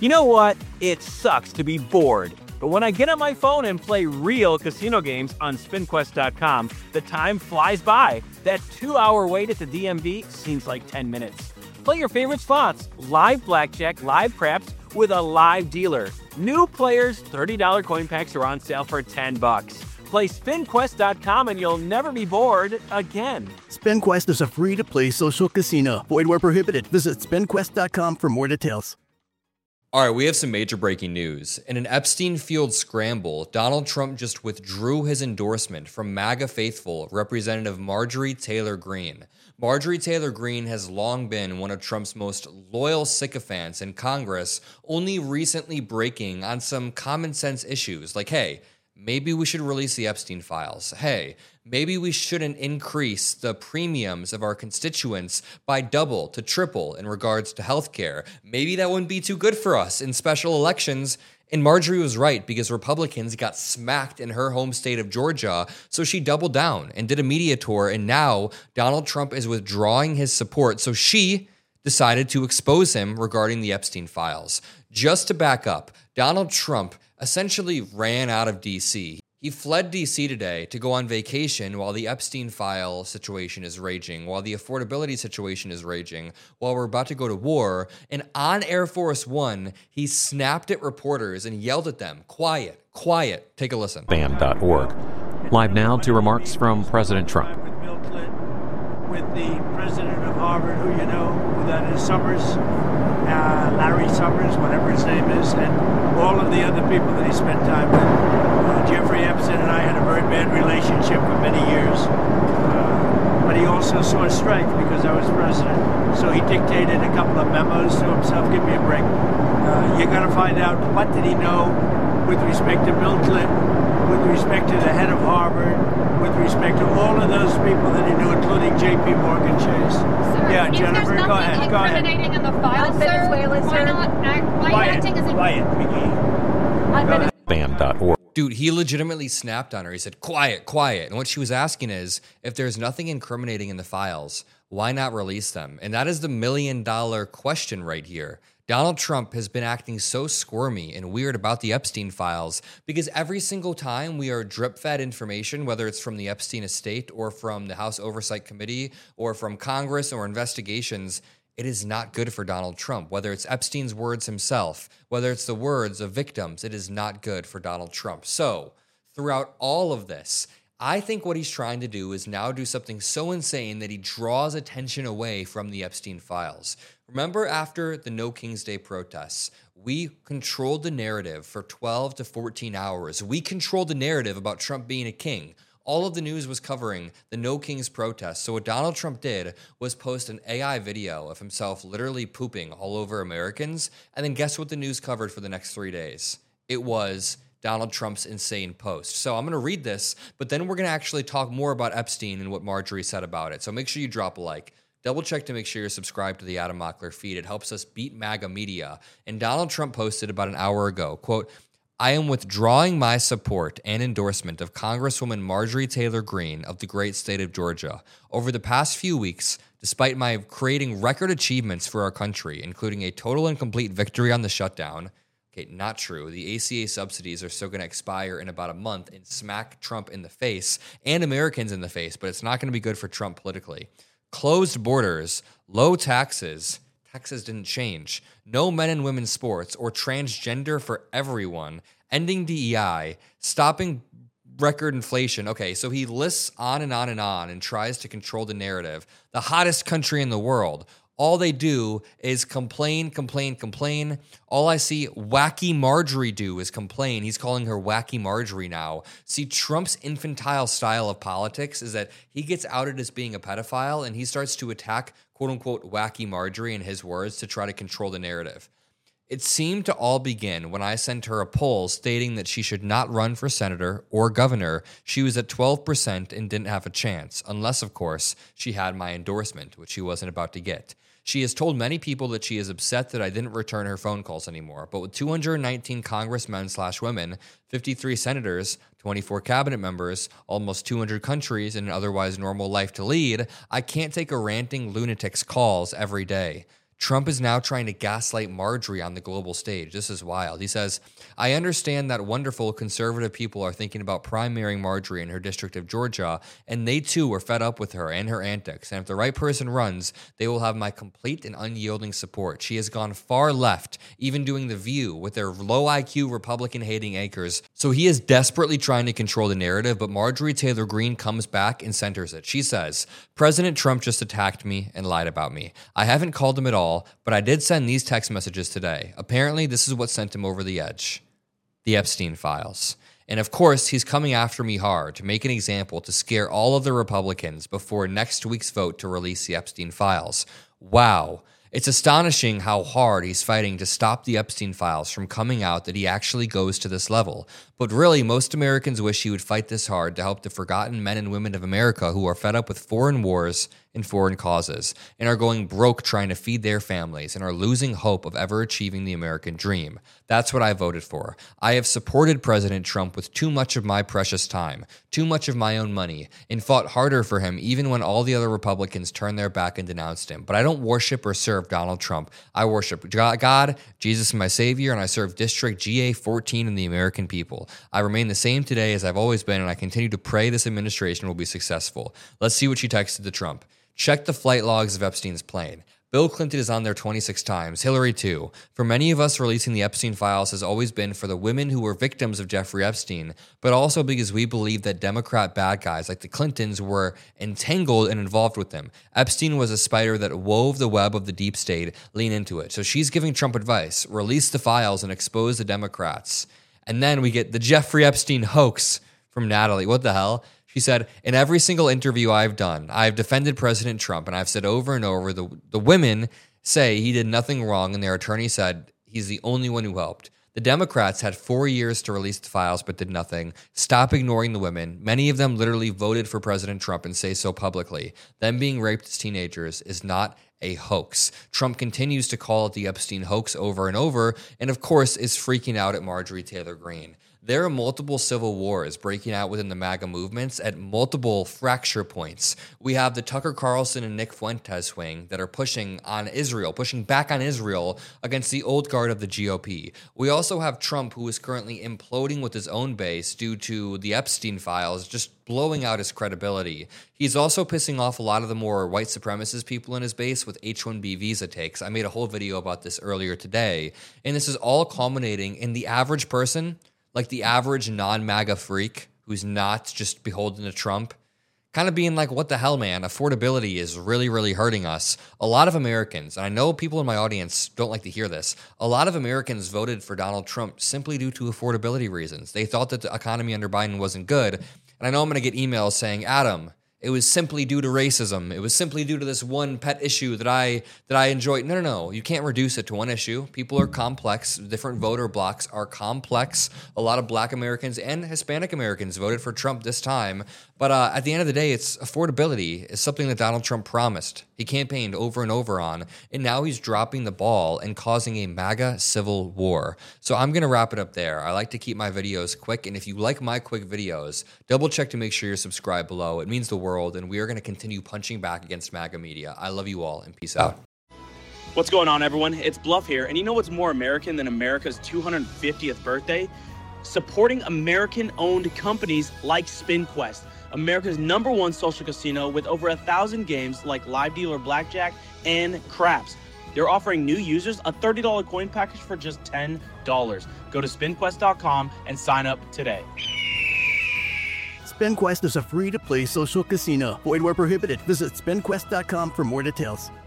You know what? It sucks to be bored. But when I get on my phone and play real casino games on SpinQuest.com, the time flies by. That 2-hour wait at the DMV seems like 10 minutes. Play your favorite slots, live blackjack, live craps, with a live dealer. New players, $30 coin packs are on sale for $10. Play SpinQuest.com and you'll never be bored again. SpinQuest is a free-to-play social casino. Void where prohibited. Visit SpinQuest.com for more details. All right, we have some major breaking news. In an Epstein-fueled scramble, Donald Trump just withdrew his endorsement from MAGA faithful Representative Marjorie Taylor Greene. Marjorie Taylor Greene has long been one of Trump's most loyal sycophants in Congress, only recently breaking on some common sense issues like, hey, maybe we should release the Epstein files. Hey, maybe we shouldn't increase the premiums of our constituents by double to triple in regards to healthcare. Maybe that wouldn't be too good for us in special elections. And Marjorie was right because Republicans got smacked in her home state of Georgia. So she doubled down and did a media tour. And now Donald Trump is withdrawing his support. So she decided to expose him regarding the Epstein files. Just to back up, Donald Trump essentially ran out of D.C. He fled D.C. today to go on vacation while the Epstein file situation is raging, while the affordability situation is raging, while we're about to go to war. And on Air Force One, he snapped at reporters and yelled at them, quiet, quiet. Take a listen. BAM.org. Live now to remarks from President Trump. With Bill Clinton, with the president of Harvard, who you know, who that is, Summers, Larry Summers, whatever his name is, and all of the other people that he spent time with. Jeffrey Epstein and I had a very bad relationship for many years, but he also saw strength because I was president. So he dictated a couple of memos to himself. Give me a break. You're going to find out what did he know with respect to Bill Clinton, with respect to the head of Harvard, with respect to all of those people that he knew, including J.P. Morgan Chase. Sir, Yeah, Jennifer, go ahead. Go ahead. Incriminating in the file, Venezuela, sir. Why not act? Why are you acting as a Quiet, McGee. BAM.org. Dude, he legitimately snapped on her. He said, quiet, quiet. And what she was asking is, if there's nothing incriminating in the files, why not release them? And that is the million-dollar question right here. Donald Trump has been acting so squirmy and weird about the Epstein files because every single time we are drip-fed information, whether it's from the Epstein estate or from the House Oversight Committee or from Congress or investigations, it is not good for Donald Trump. Whether it's Epstein's words himself, whether it's the words of victims, it is not good for Donald Trump. So, throughout all of this, I think what he's trying to do is now do something so insane that he draws attention away from the Epstein files. Remember after the No King's Day protests, we controlled the narrative for 12 to 14 hours. We controlled the narrative about Trump being a king. All of the news was covering the No Kings protests. So what Donald Trump did was post an AI video of himself literally pooping all over Americans. And then guess what the news covered for the next 3 days? It was Donald Trump's insane post. So I'm going to read this, but then we're going to actually talk more about Epstein and what Marjorie said about it. So make sure you drop a like. Double check to make sure you're subscribed to the Adam Mockler feed. It helps us beat MAGA media. And Donald Trump posted about an hour ago, quote, I am withdrawing my support and endorsement of Congresswoman Marjorie Taylor Greene of the great state of Georgia. Over the past few weeks, despite my creating record achievements for our country, including a total and complete victory on the shutdown, okay, not true. The ACA subsidies are still going to expire in about a month and smack Trump in the face and Americans in the face, but it's not going to be good for Trump politically. Closed borders, low taxes, taxes didn't change, no men and women's sports or transgender for everyone, ending DEI, stopping record inflation. Okay, so he lists on and on and on and tries to control the narrative. The hottest country in the world. All they do is complain, complain, complain. All I see Wacky Marjorie do is complain. He's calling her Wacky Marjorie now. See, Trump's infantile style of politics is that he gets outed as being a pedophile and he starts to attack, quote unquote, Wacky Marjorie in his words to try to control the narrative. It seemed to all begin when I sent her a poll stating that she should not run for senator or governor. She was at 12% and didn't have a chance, unless, of course, she had my endorsement, which she wasn't about to get. She has told many people that she is upset that I didn't return her phone calls anymore, but with 219 congressmen/women, 53 senators, 24 cabinet members, almost 200 countries, and an otherwise normal life to lead, I can't take a ranting lunatic's calls every day. Trump is now trying to gaslight Marjorie on the global stage. This is wild. He says, I understand that wonderful conservative people are thinking about primarying Marjorie in her district of Georgia, and they too are fed up with her and her antics. And if the right person runs, they will have my complete and unyielding support. She has gone far left, even doing The View with their low IQ Republican-hating anchors. So he is desperately trying to control the narrative, but Marjorie Taylor Greene comes back and centers it. She says, President Trump just attacked me and lied about me. I haven't called him at all, but I did send these text messages today. Apparently, this is what sent him over the edge. The Epstein files. And of course, he's coming after me hard to make an example to scare all of the Republicans before next week's vote to release the Epstein files. Wow. It's astonishing how hard he's fighting to stop the Epstein files from coming out that he actually goes to this level. But really, most Americans wish he would fight this hard to help the forgotten men and women of America who are fed up with foreign wars and foreign causes and are going broke trying to feed their families and are losing hope of ever achieving the American dream. That's what I voted for. I have supported President Trump with too much of my precious time, too much of my own money, and fought harder for him even when all the other Republicans turned their back and denounced him. But I don't worship or serve Donald Trump. I worship God, Jesus my Savior, and I serve District GA14 and the American people. I remain the same today as I've always been, and I continue to pray this administration will be successful. Let's see what she texted to Trump. Check the flight logs of Epstein's plane. Bill Clinton is on there 26 times, Hillary too. For many of us, releasing the Epstein files has always been for the women who were victims of Jeffrey Epstein, but also because we believe that Democrat bad guys like the Clintons were entangled and involved with them. Epstein was a spider that wove the web of the deep state. Lean into it. So she's giving Trump advice. Release the files and expose the Democrats. And then we get the Jeffrey Epstein hoax from Natalie. What the hell? She said, in every single interview I've done, I've defended President Trump, and I've said over and over, the women say he did nothing wrong, and their attorney said he's the only one who helped. The Democrats had 4 years to release the files but did nothing. Stop ignoring the women. Many of them literally voted for President Trump and say so publicly. Them being raped as teenagers is not a hoax. Trump continues to call it the Epstein hoax over and over, and of course is freaking out at Marjorie Taylor Greene. There are multiple civil wars breaking out within the MAGA movements at multiple fracture points. We have the Tucker Carlson and Nick Fuentes wing that are pushing back on Israel against the old guard of the GOP. We also have Trump, who is currently imploding with his own base due to the Epstein files just blowing out his credibility. He's also pissing off a lot of the more white supremacist people in his base with H-1B visa takes. I made a whole video about this earlier today, and this is all culminating in the average person, like the average non-MAGA freak who's not just beholden to Trump, kind of being like, what the hell, man? Affordability is really, really hurting us. A lot of Americans, and I know people in my audience don't like to hear this, a lot of Americans voted for Donald Trump simply due to affordability reasons. They thought that the economy under Biden wasn't good. And I know I'm going to get emails saying, Adam, it was simply due to racism. It was simply due to this one pet issue that I enjoy. No. You can't reduce it to one issue. People are complex. Different voter blocks are complex. A lot of Black Americans and Hispanic Americans voted for Trump this time. But at the end of the day, it's affordability is something that Donald Trump promised. He campaigned over and over on, and now he's dropping the ball and causing a MAGA civil war. So I'm going to wrap it up there. I like to keep my videos quick, and if you like my quick videos, double check to make sure you're subscribed below. It means the world, and we are going to continue punching back against MAGA media. I love you all, and peace out. What's going on, everyone? It's Bluff here, and you know what's more American than America's 250th birthday? Supporting American-owned companies like SpinQuest, America's #1 social casino with over 1,000 games like Live Dealer Blackjack and Craps. They're offering new users a $30 coin package for just $10. Go to SpinQuest.com and sign up today. SpinQuest is a free-to-play social casino. Void where prohibited. Visit SpinQuest.com for more details.